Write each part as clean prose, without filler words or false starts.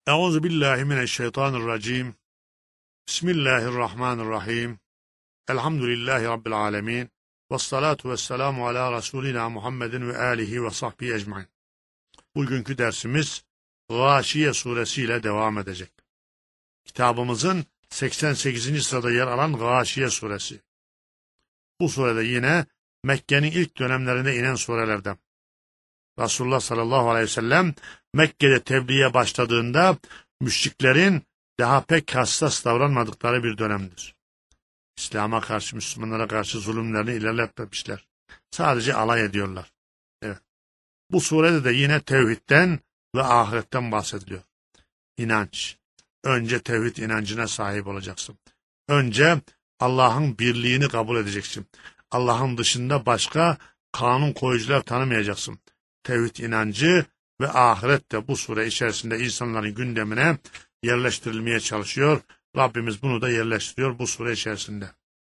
Euzu billahi mineşşeytanirracim. Bismillahirrahmanirrahim. Elhamdülillahi rabbil alamin. Ves salatu vesselamu ala Resulina Muhammedin ve alihi ve sahbihi ecmaîn. Bugünkü dersimiz Gâşiye suresi ile devam edecek. Kitabımızın 88. sırada yer alan Gâşiye suresi. Bu surede yine Mekke'nin ilk dönemlerinde inen surelerden. Resulullah sallallahu aleyhi ve sellem Mekke'de tebliğe başladığında müşriklerin daha pek hassas davranmadıkları bir dönemdir. İslam'a karşı, Müslümanlara karşı zulümlerini ilerletmemişler. Sadece alay ediyorlar. Evet. Bu surede de yine tevhidden ve ahiretten bahsediliyor. İnanç. Önce tevhid inancına sahip olacaksın. Önce Allah'ın birliğini kabul edeceksin. Allah'ın dışında başka kanun koyucular tanımayacaksın. Tevhid inancı ve ahiret de bu sure içerisinde insanların gündemine yerleştirilmeye çalışıyor. Rabbimiz bunu da yerleştiriyor bu sure içerisinde.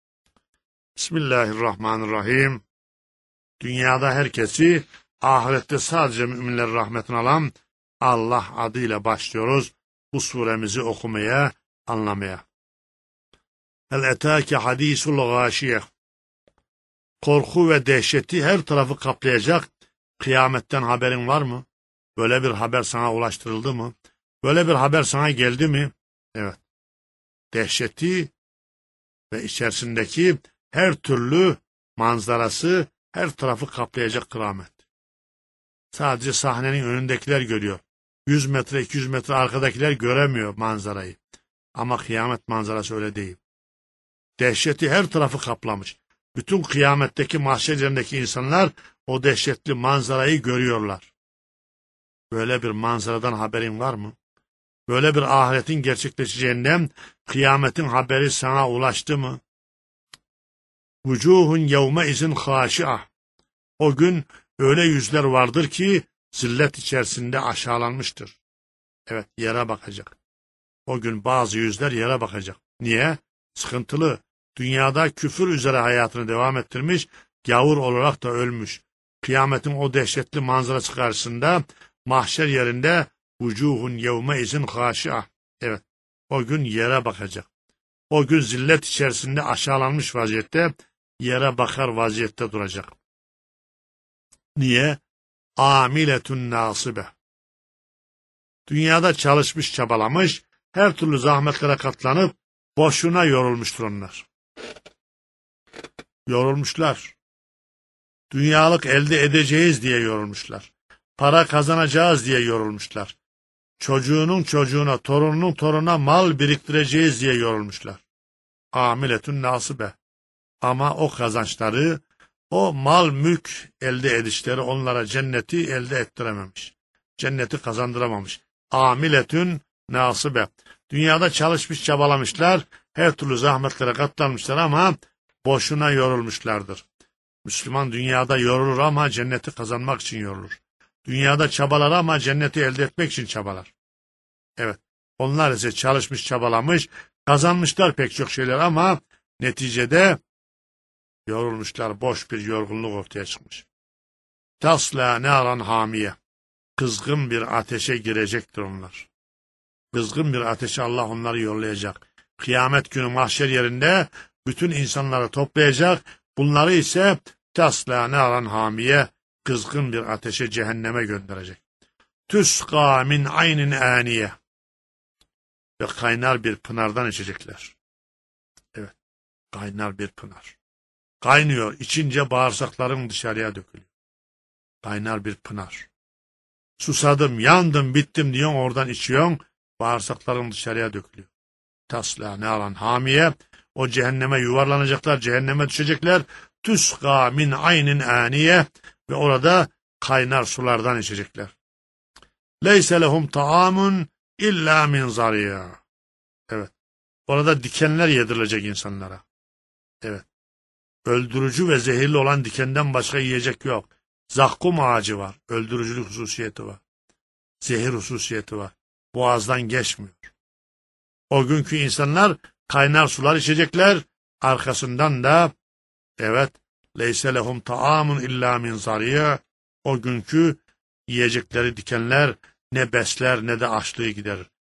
Bismillahirrahmanirrahim. Dünyada herkesi, ahirette sadece müminlerin rahmetini alan Allah adıyla başlıyoruz bu suremizi okumaya, anlamaya. El etâke hadîsul gâşiye. Korku ve dehşeti her tarafı kaplayacak kıyametten haberin var mı? Böyle bir haber sana ulaştırıldı mı? Böyle bir haber sana geldi mi? Evet. Dehşeti ve içerisindeki her türlü manzarası her tarafı kaplayacak kıyamet. Sadece sahnenin önündekiler görüyor. 100 metre, 200 metre arkadakiler göremiyor manzarayı. Ama kıyamet manzarası öyle değil. Dehşeti her tarafı kaplamış. Bütün kıyametteki mahşer yerindeki insanlar o dehşetli manzarayı görüyorlar. Böyle bir manzaradan haberin var mı? Böyle bir ahiretin gerçekleşeceğinden kıyametin haberi sana ulaştı mı? Vucuhun yevme izin haşi'ah. O gün öyle yüzler vardır ki zillet içerisinde aşağılanmıştır. Evet, yere bakacak. O gün bazı yüzler yere bakacak. Niye? Sıkıntılı. Dünyada küfür üzere hayatını devam ettirmiş, gavur olarak da ölmüş. Kıyametin o dehşetli manzarası karşısında mahşer yerinde vucuhun yevme izin haşi'ah. Evet, o gün yere bakacak. O gün zillet içerisinde aşağılanmış vaziyette, yere bakar vaziyette duracak. Niye? Amiletun nasibe. Dünyada çalışmış, çabalamış, her türlü zahmetlere katlanıp boşuna yorulmuştur onlar. Yorulmuşlar. Dünyalık elde edeceğiz diye yorulmuşlar. Para kazanacağız diye yorulmuşlar. Çocuğunun çocuğuna, torununun torununa mal biriktireceğiz diye yorulmuşlar. Amiletun nasibe. Ama o kazançları, o mal mülk elde edişleri onlara cenneti elde ettirememiş. Cenneti kazandıramamış. Amiletun nasibe. Dünyada çalışmış, çabalamışlar, her türlü zahmetlere katlanmışlar ama boşuna yorulmuşlardır. Müslüman dünyada yorulur ama cenneti kazanmak için yorulur. Dünyada çabalar ama cenneti elde etmek için çabalar. Evet, onlar ise çalışmış, çabalamış, kazanmışlar pek çok şeyler ama neticede yorulmuşlar, boş bir yorgunluk ortaya çıkmış. Tasla naran hamiye. Kızgın bir ateşe girecektir onlar. Kızgın bir ateşe Allah onları yollayacak. Kıyamet günü mahşer yerinde bütün insanları toplayacak. Bunları ise tasla naran hamiye, kızgın bir ateşe, cehenneme gönderecek. Tüska min aynin aniye. Ve kaynar bir pınardan içecekler. Evet, kaynar bir pınar. Kaynıyor, içince bağırsakların dışarıya dökülüyor. Kaynar bir pınar. Susadım, yandım, bittim diyorsun, oradan içiyorsun, bağırsakların dışarıya dökülüyor. Tasla naran hamiye. O cehenneme yuvarlanacaklar, cehenneme düşecekler. Tüska min aynin aniye. Ve orada kaynar sulardan içecekler. Leyse lehum ta'amun illa min zariya. Evet. Orada dikenler yedirilecek insanlara. Evet. Öldürücü ve zehirli olan dikenden başka yiyecek yok. Zakkum ağacı var. Öldürücülük hususiyeti var. Zehir hususiyeti var. Boğazdan geçmiyor. O günkü insanlar kaynar sular içecekler. Arkasından da evet, leyse lehum ta'amun illa min zariya. O günkü yiyecekleri dikenler ne besler ne de açlığı giderir.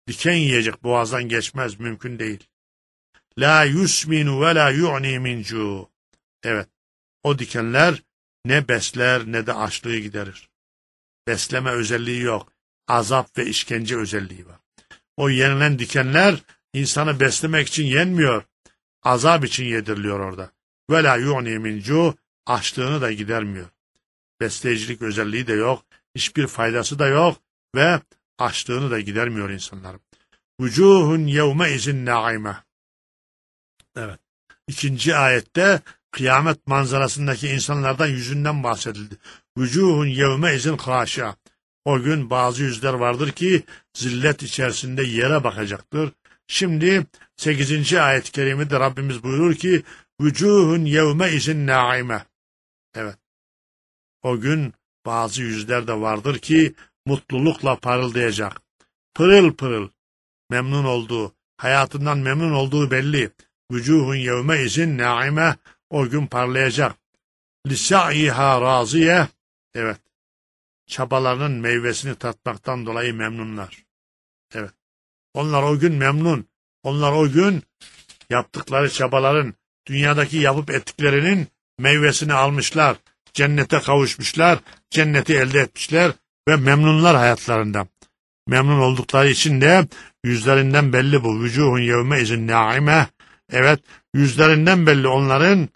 Diken yiyecek, boğazdan geçmez, mümkün değil. La yusminu ve la yu'ni min cu. Evet, o dikenler ne besler ne de açlığı giderir. Besleme özelliği yok. Azap ve işkence özelliği var. O yenilen dikenler insanı beslemek için yenmiyor. Azap için yediriliyor orada. Ve la yu'ni min cu. Açlığını da gidermiyor. Besleyicilik özelliği de yok. Hiçbir faydası da yok. Ve açlığını da gidermiyor insanların. Vücuhun yevme izin naime. Evet. İkinci ayette kıyamet manzarasındaki insanlardan yüzünden bahsedildi. Vücuhun yevme izin haşa. O gün bazı yüzler vardır ki zillet içerisinde yere bakacaktır. Şimdi 8. ayet-i kerimede Rabbimiz buyurur ki vücuhun yevme izin naime. Evet. O gün bazı yüzler de vardır ki mutlulukla parıldayacak. Pırıl pırıl. Memnun olduğu, hayatından memnun olduğu belli. Vücuhun yevme izin naime. O gün parlayacak. Lisaiha raziye. Evet. Çabalarının meyvesini tatmaktan dolayı memnunlar. Evet. Onlar o gün memnun. Onlar o gün yaptıkları çabaların, dünyadaki yapıp ettiklerinin meyvesini almışlar. Cennete kavuşmuşlar. Cenneti elde etmişler ve memnunlar hayatlarından. Memnun oldukları için de yüzlerinden belli bu. Vücuhun yevme izin naime. Evet, yüzlerinden belli onların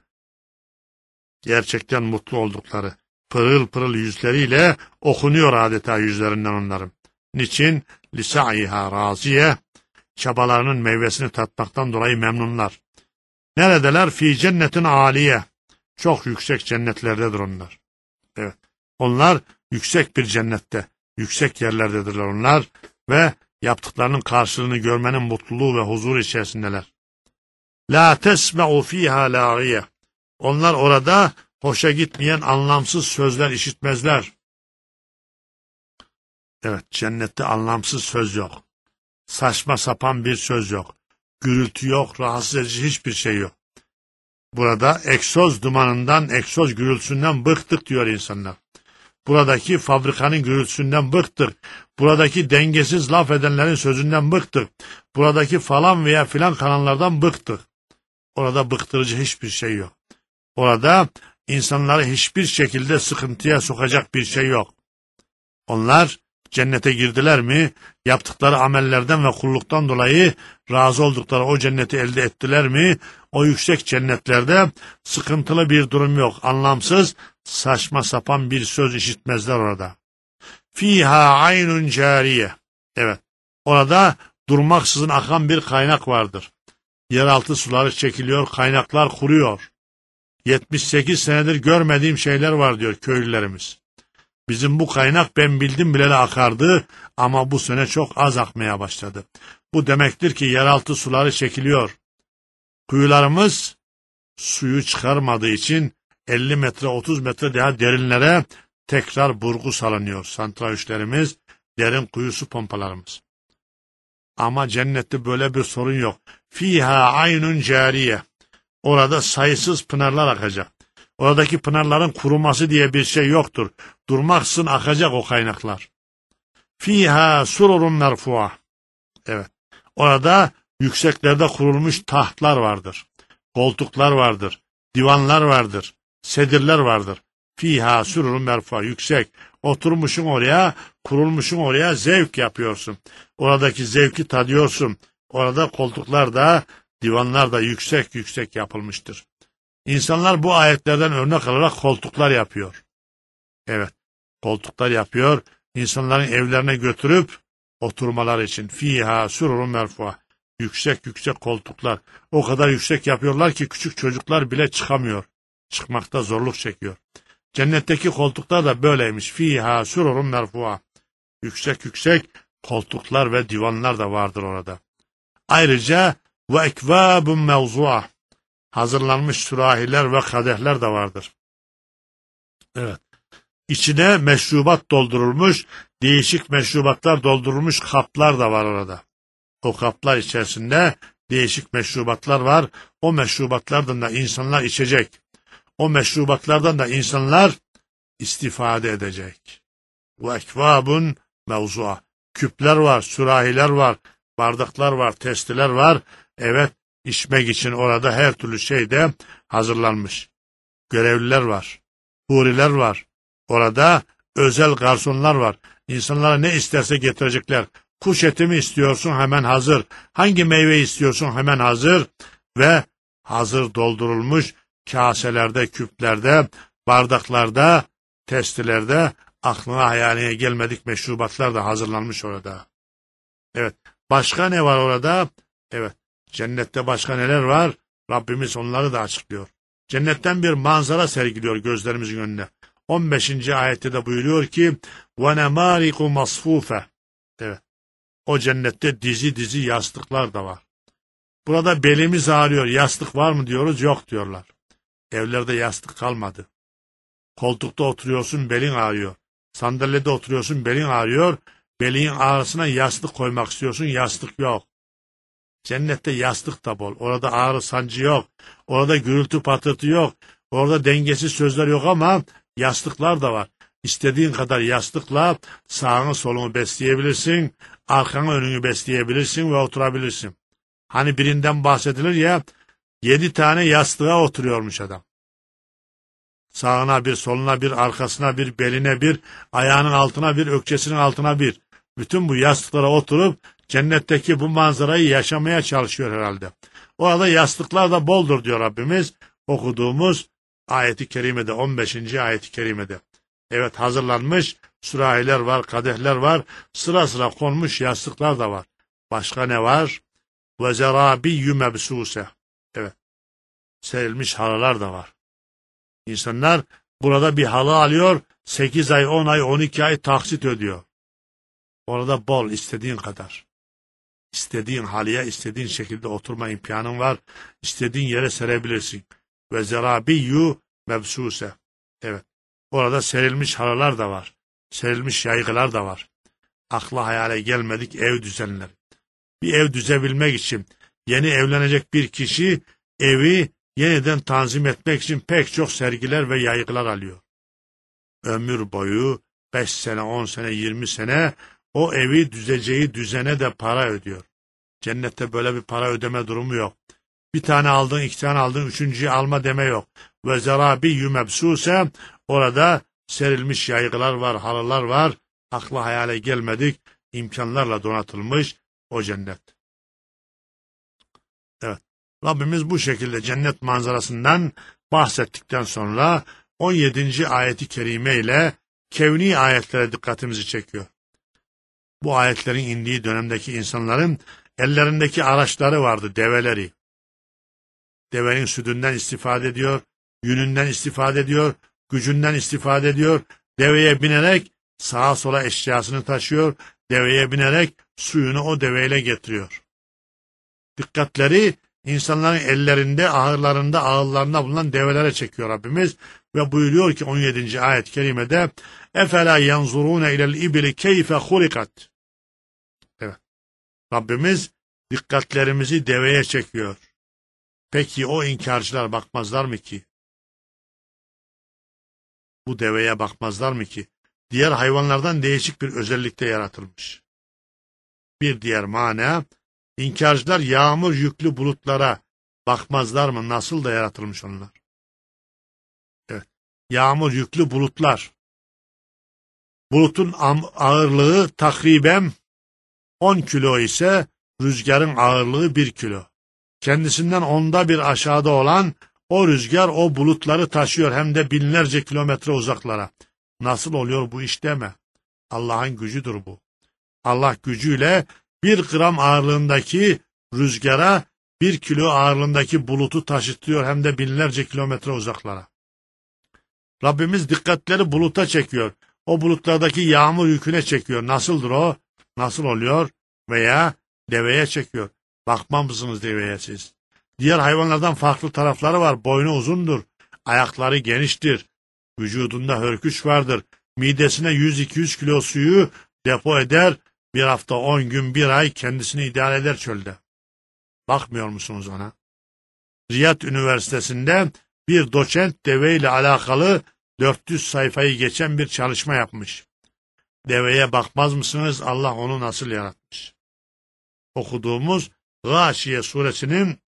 gerçekten mutlu oldukları. Pırıl pırıl yüzleriyle okunuyor adeta yüzlerinden onların. Niçin? Lisaiha raziye. Çabalarının meyvesini tatmaktan dolayı memnunlar. Neredeler? Fi cennetin aliye. Çok yüksek cennetlerdedir onlar. Evet. Onlar yüksek bir cennette, yüksek yerlerdedirler onlar ve yaptıklarının karşılığını görmenin mutluluğu ve huzur içerisindeler. La tesme'u fiha lâgiye. Onlar orada hoşa gitmeyen anlamsız sözler işitmezler. Evet, cennette anlamsız söz yok. Saçma sapan bir söz yok. Gürültü yok, rahatsız edici hiçbir şey yok. Burada egzoz dumanından, egzoz gürültüsünden bıktık diyor insanlar. Buradaki fabrikanın gürültüsünden bıktık. Buradaki dengesiz laf edenlerin sözünden bıktık. Buradaki falan veya filan kanallardan bıktık. Orada bıktırıcı hiçbir şey yok. Orada insanları hiçbir şekilde sıkıntıya sokacak bir şey yok. Onlar cennete girdiler mi, yaptıkları amellerden ve kulluktan dolayı razı oldukları o cenneti elde ettiler mi, o yüksek cennetlerde sıkıntılı bir durum yok. Anlamsız, saçma sapan bir söz işitmezler orada. Fiha aynun cariye. Evet, orada durmaksızın akan bir kaynak vardır. Yeraltı suları çekiliyor, kaynaklar kuruyor. 78 senedir görmediğim şeyler var diyor köylülerimiz. Bizim bu kaynak ben bildim bileli akardı ama bu sene çok az akmaya başladı. Bu demektir ki yeraltı suları çekiliyor. Kuyularımız suyu çıkarmadığı için 50 metre 30 metre daha derinlere tekrar burgu salınıyor. Santralüçlerimiz, derin kuyusu pompalarımız. Ama cennette böyle bir sorun yok. Fiha aynun cariye. Orada sayısız pınarlar akacak. Oradaki pınarların kuruması diye bir şey yoktur. Durmaksızın akacak o kaynaklar. Fiha sururun merfu'a. Evet. Orada yükseklerde kurulmuş tahtlar vardır. Koltuklar vardır. Divanlar vardır. Sedirler vardır. Fiha sururun merfu'a. Yüksek. Oturmuşsun oraya, kurulmuşsun oraya, zevk yapıyorsun. Oradaki zevki tadıyorsun. Orada koltuklar da, divanlar da yüksek yüksek yapılmıştır. İnsanlar bu ayetlerden örnek alarak koltuklar yapıyor. Evet, koltuklar yapıyor. İnsanların evlerine götürüp oturmalar için. Fiha sururun merfu'a. Yüksek yüksek koltuklar. O kadar yüksek yapıyorlar ki küçük çocuklar bile çıkamıyor. Çıkmakta zorluk çekiyor. Cennetteki koltuklar da böyleymiş. Fiha sururun merfu'a. Yüksek yüksek koltuklar ve divanlar da vardır orada. Ayrıca ve ekvâbun mevzu'a. Hazırlanmış sürahiler ve kadehler de vardır. Evet. İçine meşrubat doldurulmuş, değişik meşrubatlar doldurulmuş kaplar da var orada. O kaplar içerisinde değişik meşrubatlar var. O meşrubatlardan da insanlar içecek. O meşrubatlardan da insanlar istifade edecek. Ve ekvâbun mevzu'a. Küpler var, sürahiler var, Bardaklar var, testiler var. Evet, içmek için orada her türlü şey de hazırlanmış. Görevliler var, huriler var. Orada özel garsonlar var. İnsanlara ne isterse getirecekler. Kuş eti mi istiyorsun, hemen hazır. Hangi meyve istiyorsun, hemen hazır. Ve hazır doldurulmuş kaselerde, küplerde, bardaklarda, testilerde, aklına hayaline gelmedik meşrubatlar da hazırlanmış orada. Evet. Başka ne var orada? Evet. Cennette başka neler var? Rabbimiz onları da açıklıyor. Cennetten bir manzara sergiliyor gözlerimizin önüne. 15. ayette de buyuruyor ki وَنَمَارِقُ مَصْفُوفَ. Evet. O cennette dizi dizi yastıklar da var. Burada belimiz ağrıyor. Yastık var mı diyoruz? Yok diyorlar. Evlerde yastık kalmadı. Koltukta oturuyorsun, belin ağrıyor. Sandalyede oturuyorsun, belin ağrıyor. Belin ağrısına yastık koymak istiyorsun, yastık yok. Cennette yastık da bol. Orada ağrı sancı yok. Orada gürültü patırtı yok. Orada dengesiz sözler yok ama yastıklar da var. İstediğin kadar yastıkla sağını solunu besleyebilirsin. Arkanı önünü besleyebilirsin ve oturabilirsin. Hani birinden bahsedilir ya, 7 tane yastığa oturuyormuş adam. Sağına bir, soluna bir, arkasına bir, beline bir, ayağının altına bir, ökçesinin altına bir. Bütün bu yastıklara oturup cennetteki bu manzarayı yaşamaya çalışıyor herhalde. Orada yastıklar da boldur diyor Rabbimiz. Okuduğumuz ayeti kerimede, 15. ayeti kerimede. Evet, hazırlanmış sürahiler var, kadehler var, sıra sıra konmuş yastıklar da var. Başka ne var? Ve zerabiyyü mebsuse. Evet, serilmiş halılar da var. İnsanlar burada bir halı alıyor, 8 ay, 10 ay, 12 ay taksit ödüyor. Orada bol, istediğin kadar. İstediğin halıya, istediğin şekilde oturma imkanın var. İstediğin yere serebilirsin. Ve zerabiyyü mebsuse. Evet. Orada serilmiş halılar da var. Serilmiş yaygılar da var. Akla hayale gelmedik ev düzenleri. Bir ev düzebilmek için yeni evlenecek bir kişi evi yeniden tanzim etmek için pek çok sergiler ve yaygılar alıyor. Ömür boyu 5 sene, 10 sene, 20 sene o evi düzeceği düzene de para ödüyor. Cennette böyle bir para ödeme durumu yok. Bir tane aldın, 2 tane aldın, 3.'yü alma deme yok. Ve zerabiyyü mebsuse, orada serilmiş yaygılar var, halılar var. Akla hayale gelmedik imkanlarla donatılmış o cennet. Evet. Rabbimiz bu şekilde cennet manzarasından bahsettikten sonra 17. ayeti kerime ile kevni ayetlere dikkatimizi çekiyor. Bu ayetlerin indiği dönemdeki insanların ellerindeki araçları vardı, develeri. Devenin sütünden istifade ediyor, yününden istifade ediyor, gücünden istifade ediyor. Deveye binerek sağa sola eşyasını taşıyor, deveye binerek suyunu o deveyle getiriyor. Dikkatleri insanların ellerinde, ahırlarında, ağıllarında bulunan develere çekiyor Rabbimiz ve buyuruyor ki 17. ayet-i kerimede efela yanzurune ilel ibli keyfe hulikat. Evet. Rabbimiz dikkatlerimizi deveye çekiyor. Peki o inkarcılar bakmazlar mı ki? Bu deveye bakmazlar mı ki? Diğer hayvanlardan değişik bir özellikte yaratılmış. Bir diğer mana, İnkarcılar yağmur yüklü bulutlara bakmazlar mı? Nasıl da yaratılmış onlar? Evet. Yağmur yüklü bulutlar. Bulutun ağırlığı takriben 10 kilo ise rüzgarın ağırlığı 1 kilo. Kendisinden onda bir aşağıda olan o rüzgar o bulutları taşıyor hem de binlerce kilometre uzaklara. Nasıl oluyor bu iş deme. Allah'ın gücüdür bu. Allah gücüyle 1 gram ağırlığındaki rüzgara 1 kilo ağırlığındaki bulutu taşıtıyor hem de binlerce kilometre uzaklara. Rabbimiz dikkatleri buluta çekiyor. O bulutlardaki yağmur yüküne çekiyor. Nasıldır o? Nasıl oluyor? Veya deveye çekiyor. Bakmaz mısınız deveye siz? Diğer hayvanlardan farklı tarafları var. Boynu uzundur. Ayakları geniştir. Vücudunda hörküç vardır. Midesine 100-200 kilo suyu depo eder. 1 hafta, 10 gün, 1 ay kendisini idare eder çölde. Bakmıyor musunuz ona? Riyad Üniversitesi'nde bir doçent deveyle alakalı 400 sayfayı geçen bir çalışma yapmış. Deveye bakmaz mısınız? Allah onu nasıl yaratmış? okuduğumuz Gâşiye suresinin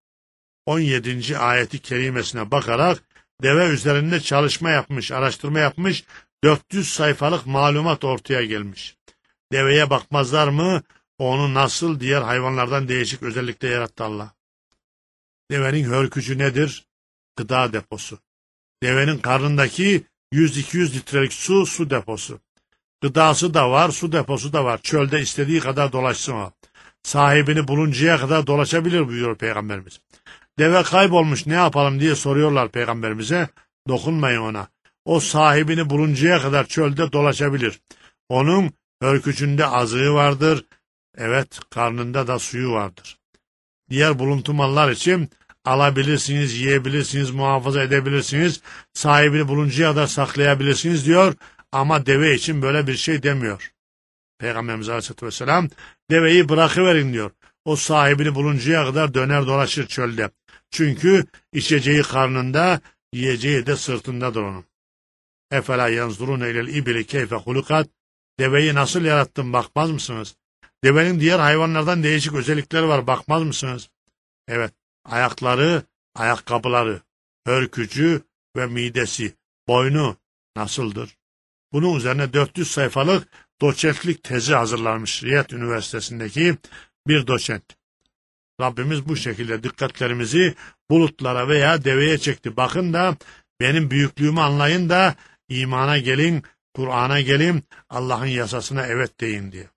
17. ayeti kerimesine bakarak deve üzerinde çalışma yapmış, araştırma yapmış, 400 sayfalık malumat ortaya gelmiş. Deveye bakmazlar mı? Onu nasıl diğer hayvanlardan değişik özellikle yarattı Allah. Devenin hörkücü nedir? Gıda deposu. Devenin karnındaki 100-200 litrelik su deposu. Gıdası da var, su deposu da var. Çölde istediği kadar dolaşsın o. Sahibini buluncaya kadar dolaşabilir buyuruyor Peygamberimiz. Deve kaybolmuş, ne yapalım diye soruyorlar Peygamberimize. Dokunmayın ona. O sahibini buluncaya kadar çölde dolaşabilir. Onun hörkücünde azığı vardır. Evet, karnında da suyu vardır. Diğer buluntu mallar için alabilirsiniz, yiyebilirsiniz, muhafaza edebilirsiniz. Sahibini buluncaya kadar saklayabilirsiniz diyor. Ama deve için böyle bir şey demiyor. Peygamberimiz Aleyhisselatü Vesselam deveyi bırakıverin diyor. O sahibini buluncaya kadar döner dolaşır çölde. Çünkü içeceği karnında, yiyeceği de sırtındadır onun. Efela yanzurune ilel ibili keyfe hulukat. Deveyi nasıl yarattım bakmaz mısınız? Devenin diğer hayvanlardan değişik özellikleri var, bakmaz mısınız? Evet, ayakları, ayakkabıları, hörkücü ve midesi, boynu nasıldır? Bunun üzerine 400 sayfalık doçentlik tezi hazırlanmış Riyad Üniversitesi'ndeki bir doçent. Rabbimiz bu şekilde dikkatlerimizi bulutlara veya deveye çekti. Bakın da benim büyüklüğümü anlayın da imana gelin, Kur'an'a gelin, Allah'ın yasasına evet deyin diye.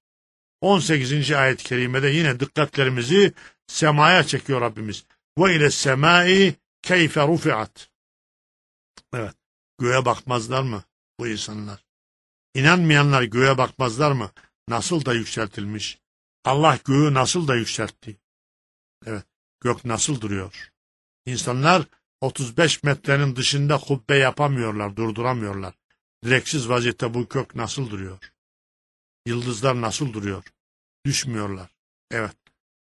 18. ayet-i kerimede yine dikkatlerimizi semaya çekiyor Rabbimiz. Ve ile semai keyfe rufiat. Evet, göğe bakmazlar mı bu insanlar? İnanmayanlar göğe bakmazlar mı? Nasıl da yükseltilmiş? Allah göğü nasıl da yükseltti? Evet, gök nasıl duruyor? İnsanlar 35 metrenin dışında kubbe yapamıyorlar, durduramıyorlar. Direksiz vaziyette bu gök nasıl duruyor? Yıldızlar nasıl duruyor? Düşmüyorlar. Evet.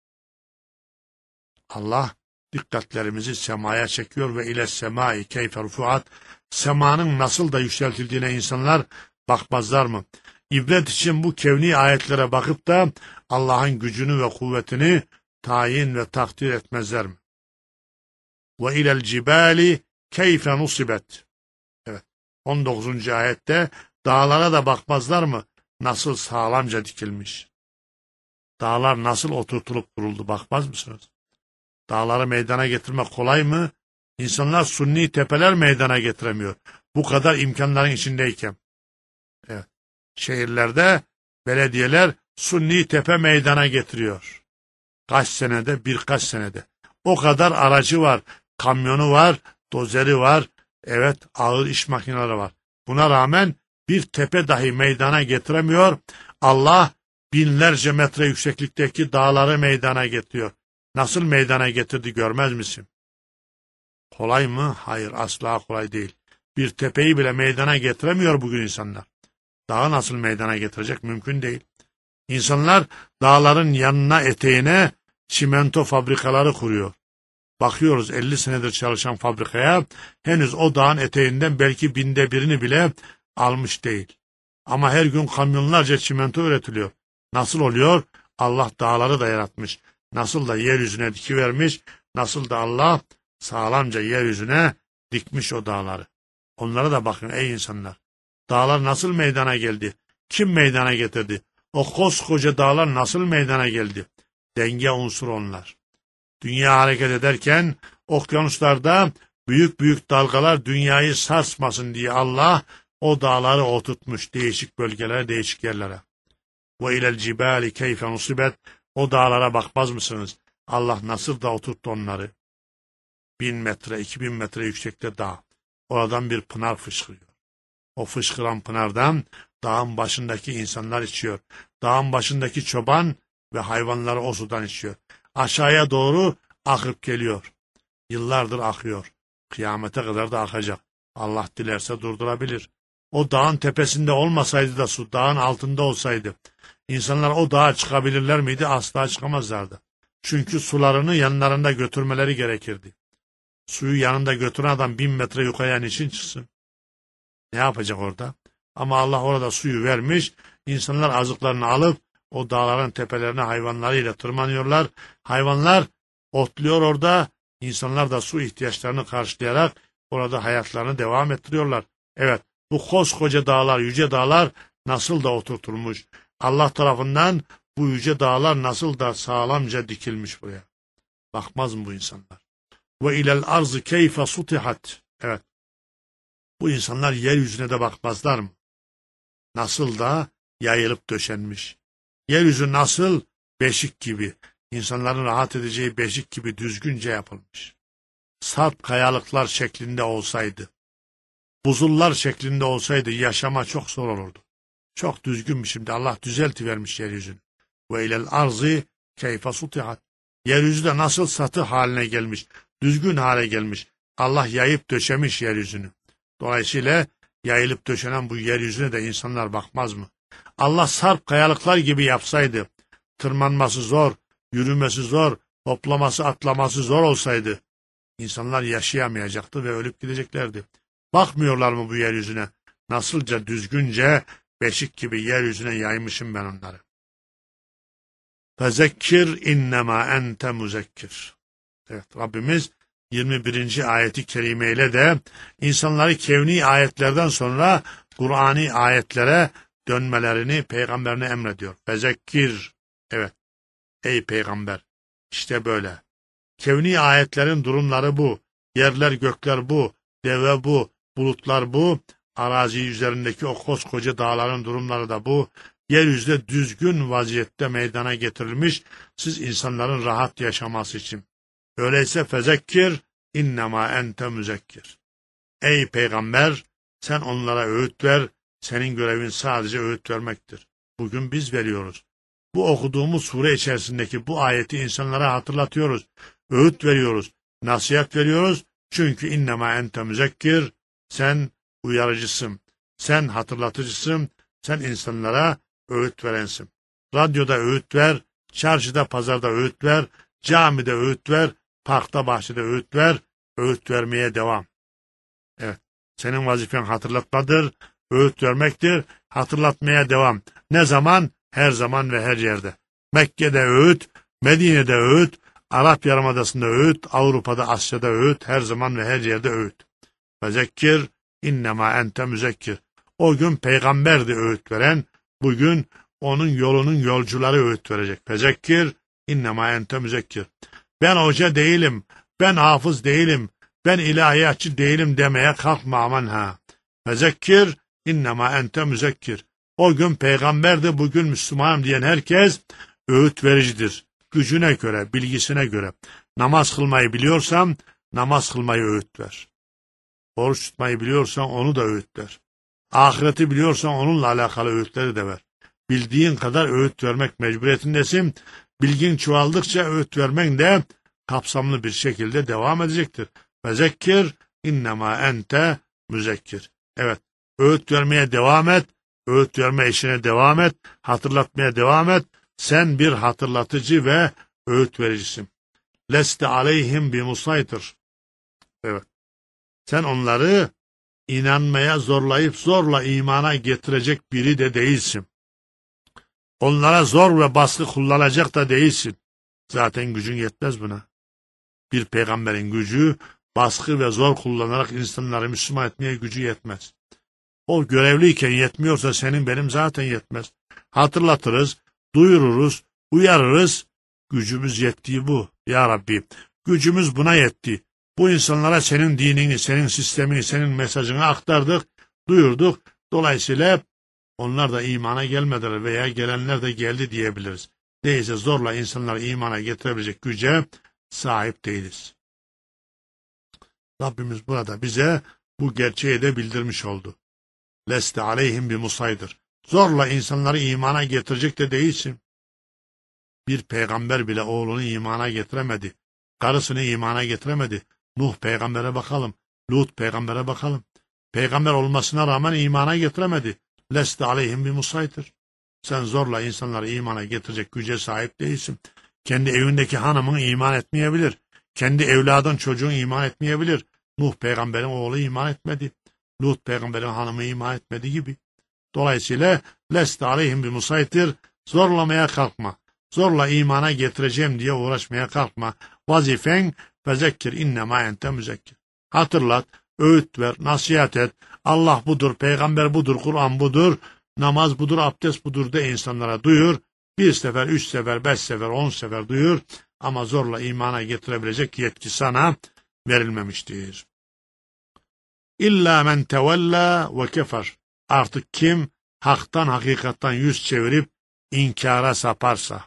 Allah dikkatlerimizi semaya çekiyor ve ile semai keyfe rufuat. Semanın nasıl da yükseltildiğine insanlar bakmazlar mı? İbret için bu kevni ayetlere bakıp da Allah'ın gücünü ve kuvvetini tayin ve takdir etmezler mi? Ve ilel cibali keyfe nusibet. Evet. 19. ayette dağlara da bakmazlar mı? Nasıl sağlamca dikilmiş. Dağlar nasıl oturtulup kuruldu bakmaz mısınız? Dağları meydana getirmek kolay mı? İnsanlar sunni tepeler meydana getiremiyor. Bu kadar imkanların içindeyken. Evet. Şehirlerde belediyeler sunni tepe meydana getiriyor. Kaç senede, birkaç senede. O kadar aracı var, kamyonu var, dozeri var, evet ağır iş makineleri var. Buna rağmen bir tepe dahi meydana getiremiyor. Allah binlerce metre yükseklikteki dağları meydana getiriyor. Nasıl meydana getirdi görmez misin? Kolay mı? Hayır, asla kolay değil. Bir tepeyi bile meydana getiremiyor bugün insanlar. Dağı nasıl meydana getirecek? Mümkün değil. İnsanlar dağların yanına, eteğine çimento fabrikaları kuruyor. Bakıyoruz 50 senedir çalışan fabrikaya henüz o dağın eteğinden belki 1/1000'ini bile almış değil. Ama her gün kamyonlarca çimento üretiliyor. Nasıl oluyor? Allah dağları da yaratmış. Nasıl da yeryüzüne dikivermiş, nasıl da Allah sağlamca yeryüzüne dikmiş o dağları. Onlara da bakın ey insanlar. Dağlar nasıl meydana geldi? Kim meydana getirdi? O koskoca dağlar nasıl meydana geldi? Denge unsuru onlar. Dünya hareket ederken okyanuslarda büyük büyük dalgalar dünyayı sarsmasın diye Allah o dağları oturtmuş değişik bölgelere, değişik yerlere. Ve ilel cibali keyfe nusibet. O dağlara bakmaz mısınız? Allah nasıl da oturttu onları. 1000 metre, 2000 metre yüksekte dağ. Oradan bir pınar fışkırıyor. O fışkıran pınardan dağın başındaki insanlar içiyor. Dağın başındaki çoban ve hayvanları o sudan içiyor. Aşağıya doğru akıp geliyor. Yıllardır akıyor. Kıyamete kadar da akacak. Allah dilerse durdurabilir. O dağın tepesinde olmasaydı da su, dağın altında olsaydı, İnsanlar o dağa çıkabilirler miydi? Asla çıkamazlardı. Çünkü sularını yanlarında götürmeleri gerekirdi. Suyu yanında götüren adam 1000 metre yukarıya niçin çıksın? Ne yapacak orada? Ama Allah orada suyu vermiş, insanlar azıklarını alıp O dağların tepelerine hayvanlarıyla tırmanıyorlar. Hayvanlar otluyor orada. İnsanlar da su ihtiyaçlarını karşılayarak orada hayatlarını devam ettiriyorlar. Evet, bu koskoca dağlar, yüce dağlar nasıl da oturtulmuş. Allah tarafından bu yüce dağlar nasıl da sağlamca dikilmiş buraya. Bakmaz mı bu insanlar? Ve ilel arzı keyfe sutihat. Evet. Bu insanlar yeryüzüne de bakmazlar mı? Nasıl da yayılıp döşenmiş. Yeryüzü nasıl? Beşik gibi. İnsanların rahat edeceği beşik gibi düzgünce yapılmış. Sarp kayalıklar şeklinde olsaydı, buzullar şeklinde olsaydı yaşama çok zor olurdu. Çok düzgün şimdi Allah düzeltivermiş yeryüzünü. Ve ilel arzı keyfe sutihat. Yeryüzü de nasıl satı haline gelmiş, düzgün hale gelmiş. Allah yayıp döşemiş yeryüzünü. Dolayısıyla yayılıp döşenen bu yeryüzüne de insanlar bakmaz mı? Allah sarp kayalıklar gibi yapsaydı, tırmanması zor, yürümesi zor, hoplaması atlaması zor olsaydı, insanlar yaşayamayacaktı ve ölüp gideceklerdi. Bakmıyorlar mı bu yeryüzüne? Nasılca düzgünce beşik gibi yeryüzüne yaymışım ben onları. Fezekkir innema ente muzekkir. Evet, Rabbimiz 21. ayeti kerimeyle de insanları kevni ayetlerden sonra Kur'ani ayetlere dönmelerini peygamberine emrediyor. Fezekkir. Evet. Ey peygamber. İşte böyle. Kevni ayetlerin durumları bu. Yerler gökler bu. Deve bu. Bulutlar bu. Arazi üzerindeki o koskoca dağların durumları da bu. Yeryüzünde düzgün vaziyette meydana getirilmiş. Siz insanların rahat yaşaması için. Öyleyse fezekkir innema ente müzekkir. Ey peygamber sen onlara öğüt ver. Senin görevin sadece öğüt vermektir. Bugün biz veriyoruz. Bu okuduğumuz sure içerisindeki bu ayeti insanlara hatırlatıyoruz. Öğüt veriyoruz. Nasihat veriyoruz. Çünkü innema ente müzekkir. Sen uyarıcısın. Sen hatırlatıcısın. Sen insanlara öğüt verensin. Radyoda öğüt ver. Çarşıda pazarda öğüt ver. Camide öğüt ver. Parkta bahçede öğüt ver. Öğüt vermeye devam. Evet. Senin vazifen hatırlatmadır. Öğüt vermektir. Hatırlatmaya devam. Ne zaman? Her zaman ve her yerde. Mekke'de öğüt, Medine'de öğüt, Arap Yarımadası'nda öğüt, Avrupa'da, Asya'da öğüt, her zaman ve her yerde öğüt. Fezekkir innema ente müzekkir. O gün peygamberdi öğüt veren, bugün onun yolunun yolcuları öğüt verecek. Fezekkir innema ente müzekkir. Ben hoca değilim, ben hafız değilim, ben ilahiyatçı değilim demeye kalkma aman ha. Fezekkir innema ente müzekkir. O gün peygamberdi, bugün Müslümanım diyen herkes öğüt vericidir. Gücüne göre, bilgisine göre. Namaz kılmayı biliyorsan, namaz kılmayı öğüt ver. Oruç tutmayı biliyorsan onu da öğüt ver. Ahireti biliyorsan onunla alakalı öğütleri de ver. Bildiğin kadar öğüt vermek mecburiyetindesin. Bilgin çoğaldıkça öğüt vermen de kapsamlı bir şekilde devam edecektir. Fezekkir innema ente müzekkir. Evet, öğüt vermeye devam et. Öğüt verme işine devam et. Hatırlatmaya devam et. Sen bir hatırlatıcı ve öğüt vericisin. Leste aleyhim bimusaytir. Evet. Sen onları inanmaya zorlayıp zorla imana getirecek biri de değilsin. Onlara zor ve baskı kullanacak da değilsin. Zaten gücün yetmez buna. Bir peygamberin gücü baskı ve zor kullanarak insanları Müslüman etmeye gücü yetmez. O görevliyken yetmiyorsa senin benim zaten yetmez. Hatırlatırız, duyururuz, uyarırız. Gücümüz yettiği bu. Ya Rabbi, gücümüz buna yetti. Bu insanlara senin dinini, senin sistemini, senin mesajını aktardık, duyurduk. Dolayısıyla onlar da imana gelmediler veya gelenler de geldi diyebiliriz. Değilse zorla insanları imana getirebilecek güce sahip değiliz. Rabbimiz burada bize bu gerçeği de bildirmiş oldu. Leste aleyhim bimusaydır. Zorla insanları imana getirecek de değilsin. Bir peygamber bile oğlunu imana getiremedi. Karısını imana getiremedi. Nuh peygambere bakalım. Lut peygambere bakalım. Peygamber olmasına rağmen imana getiremedi. Leste aleyhim bimusaydır. Sen zorla insanları imana getirecek güce sahip değilsin. Kendi evindeki hanımın iman etmeyebilir. Kendi evladın çocuğun iman etmeyebilir. Nuh peygamberin oğlu iman etmedi. Lut peygamberin hanımı iman etmedi gibi. Dolayısıyla leste aleyhim bimusaytir. Zorlamaya kalkma. Zorla imana getireceğim diye uğraşmaya kalkma. Vazifen fezekkir innema ente müzekkir. Hatırlat, öğüt ver, nasihat et. Allah budur, peygamber budur, Kur'an budur, namaz budur, abdest budur de insanlara duyur. 1 sefer, 3 sefer, 5 sefer, 10 sefer duyur. Ama zorla imana getirebilecek yetki sana verilmemiştir. İlla men tevella ve kefer. Artık kim haktan hakikattan yüz çevirip inkara saparsa.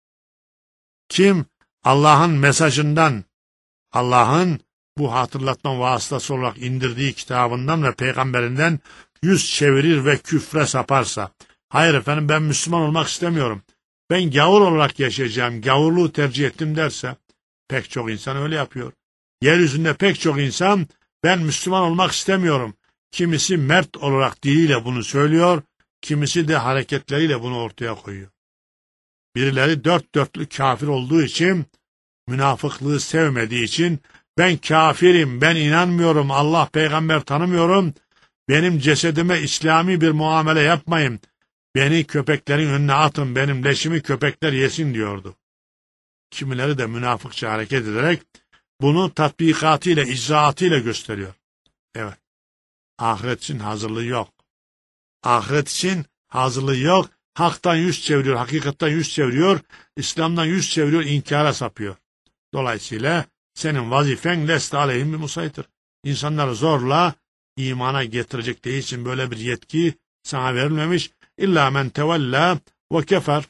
Kim Allah'ın mesajından, Allah'ın bu hatırlatma vasıtası olarak indirdiği kitabından ve peygamberinden yüz çevirir ve küfre saparsa. Hayır efendim, ben Müslüman olmak istemiyorum. Ben gavur olarak yaşayacağım, gavurluğu tercih ettim derse, pek çok insan öyle yapıyor. Yeryüzünde pek çok insan ben Müslüman olmak istemiyorum. Kimisi mert olarak diliyle bunu söylüyor, kimisi de hareketleriyle bunu ortaya koyuyor. Birileri dört dörtlük kafir olduğu için, münafıklığı sevmediği için, ben kafirim, ben inanmıyorum, Allah peygamber tanımıyorum, benim cesedime İslami bir muamele yapmayın, beni köpeklerin önüne atın, benim leşimi köpekler yesin diyordu. Kimileri de münafıkça hareket ederek bunu tatbikatıyla, icraatıyla gösteriyor. Evet, ahiret için hazırlığı yok. Ahiret için hazırlığı yok. Haktan yüz çeviriyor, hakikatten yüz çeviriyor, İslam'dan yüz çeviriyor, inkara sapıyor. Dolayısıyla senin vazifen leste aleyhim bir musaytir. İnsanları zorla imana getirecek değilsin, böyle bir yetki sana verilmemiş. İlla men tevella ve kefer.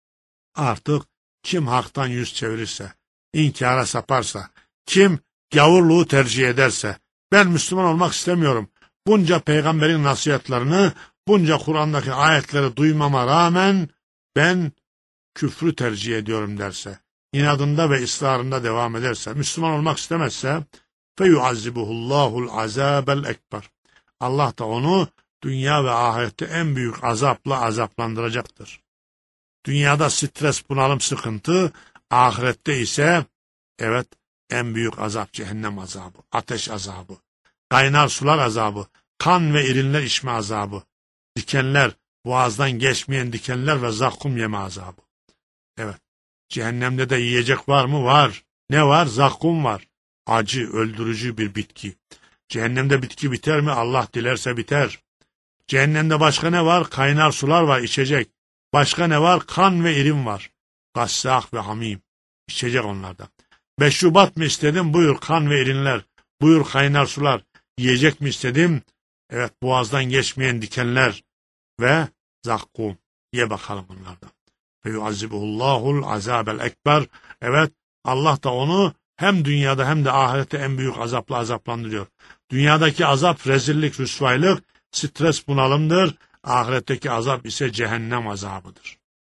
Artık kim haktan yüz çevirirse, inkara saparsa, kim gavurluğu tercih ederse, ben Müslüman olmak istemiyorum, bunca peygamberin nasihatlerini, bunca Kur'an'daki ayetleri duymama rağmen ben küfrü tercih ediyorum derse, inadında ve ısrarında devam ederse, Müslüman olmak istemezse, feyuazzibuhullahul azabel ekber. Allah da onu dünya ve ahirette en büyük azapla azaplandıracaktır. Dünyada stres, bunalım, sıkıntı, ahirette ise evet en büyük azap cehennem azabı, ateş azabı, kaynar sular azabı, kan ve irinler içme azabı, dikenler, boğazdan geçmeyen dikenler ve zakkum yeme azabı. Evet, cehennemde de yiyecek var mı? Var. Ne var? Zakkum var. Acı, öldürücü bir bitki. Cehennemde bitki biter mi? Allah dilerse biter. Cehennemde başka ne var? Kaynar sular var, içecek. Başka ne var? Kan ve irin var. Gassak ve hamim. İçecek onlardan. Meşrubat mı istedim? Buyur kan ve irinler. Buyur kaynar sular. Yiyecek mi istedim? Evet, boğazdan geçmeyen dikenler ve zakkum. Ye bakalım bunlardan. Ve yuazzibuhullahul azabel ekber. Evet, Allah da onu hem dünyada hem de ahirette en büyük azapla azaplandırıyor. Dünyadaki azap rezillik, rüsvaylık, stres, bunalımdır. Ahiretteki azap ise cehennem azabıdır.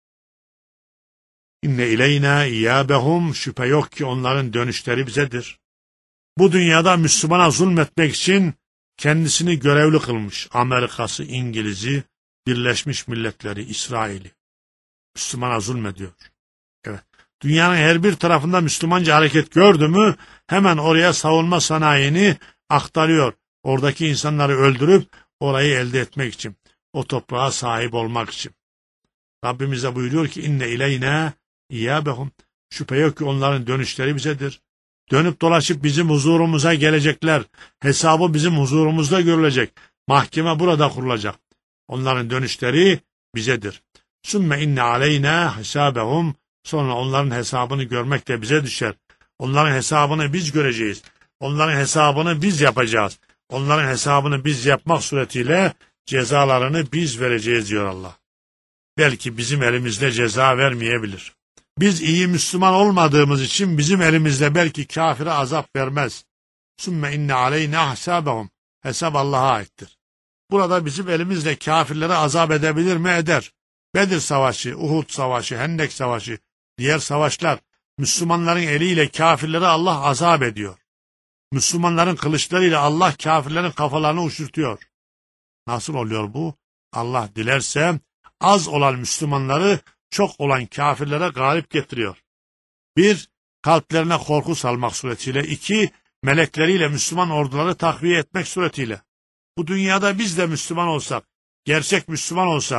İnne ileyna iyâbehum, şüphe yok ki onların dönüşleri bizedir. Bu dünyada Müslümana zulmetmek için kendisini görevli kılmış Amerika'sı, İngiliz'i, Birleşmiş Milletleri, İsrail'i. Müslümana zulmediyor. Evet. Dünyanın her bir tarafında Müslümanca hareket gördü mü hemen oraya savunma sanayini aktarıyor. Oradaki insanları öldürüp orayı elde etmek için. O toprağa sahip olmak için. Rabbimiz de buyuruyor ki inne ileyna iyâbehum. Şüphe yok ki onların dönüşleri bizedir. Dönüp dolaşıp bizim huzurumuza gelecekler. Hesabı bizim huzurumuzda görülecek. Mahkeme burada kurulacak. Onların dönüşleri bizedir. Sümme inne aleyna hesabehum. Sonra onların hesabını görmek de bize düşer. Onların hesabını biz göreceğiz. Onların hesabını biz yapacağız. Onların hesabını biz yapmak suretiyle cezalarını biz vereceğiz diyor Allah. Belki bizim elimizde ceza vermeyebilir. Biz iyi Müslüman olmadığımız için bizim elimizde belki kafire azap vermez. Sümme inne aleyna hesabehum. Hesap Allah'a aittir. Burada bizim elimizle kafirlere azap edebilir mi? Eder. Bedir Savaşı, Uhud Savaşı, Hendek Savaşı, diğer savaşlar, Müslümanların eliyle kafirlere Allah azap ediyor. Müslümanların kılıçlarıyla Allah kafirlerin kafalarını uçurtuyor. Nasıl oluyor bu? Allah dilerse az olan Müslümanları çok olan kafirlere galip getiriyor. 1. Kalplerine korku salmak suretiyle. 2. Melekleriyle Müslüman orduları takviye etmek suretiyle. Bu dünyada biz de Müslüman olsak, gerçek Müslüman olsak,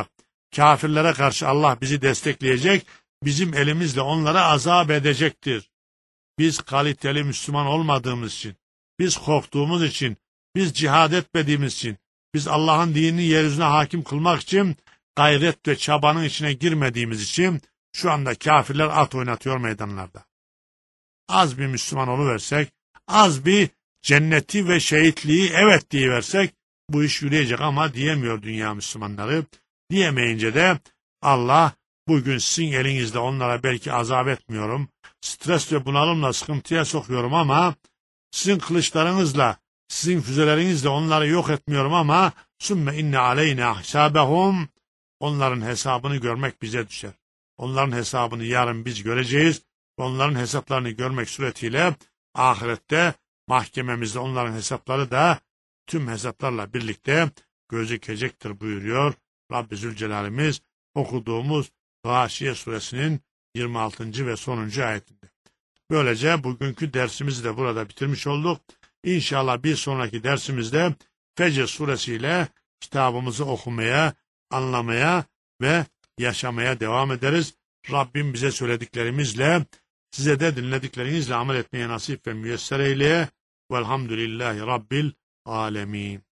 Kafirlere karşı Allah bizi destekleyecek, bizim elimizle onlara azap edecektir. Biz kaliteli Müslüman olmadığımız için, biz korktuğumuz için, biz cihad etmediğimiz için, biz Allah'ın dinini yeryüzüne hakim kılmak için gayret ve çabanın içine girmediğimiz için şu anda kafirler at oynatıyor meydanlarda. Az bir Müslüman oluversek, az bir cenneti ve şehitliği evet diyiversek bu iş yürüyecek ama diyemiyor dünya Müslümanları. Diyemeyince de Allah bugün sizin elinizde onlara belki azap etmiyorum, stres ve bunalımla sıkıntıya sokuyorum ama sizin kılıçlarınızla, sizin füzelerinizle onları yok etmiyorum ama sümme inne aleyna hisabehum, onların hesabını görmek bize düşer. Onların hesabını yarın biz göreceğiz. Onların hesaplarını görmek suretiyle ahirette mahkememizde onların hesapları da tüm hesaplarla birlikte gözükecektir buyuruyor Rabbi Zülcelal'imiz okuduğumuz Gâşiye suresinin 26. ve sonuncu ayetinde. Böylece bugünkü dersimizi de burada bitirmiş olduk. İnşallah bir sonraki dersimizde Fecr suresiyle kitabımızı okumaya, anlamaya ve yaşamaya devam ederiz. Rabbim bize söylediklerimizle, size de dinlediklerinizle amel etmeye nasip ve müyesser eyleye. Velhamdülillahi Rabbil alemin.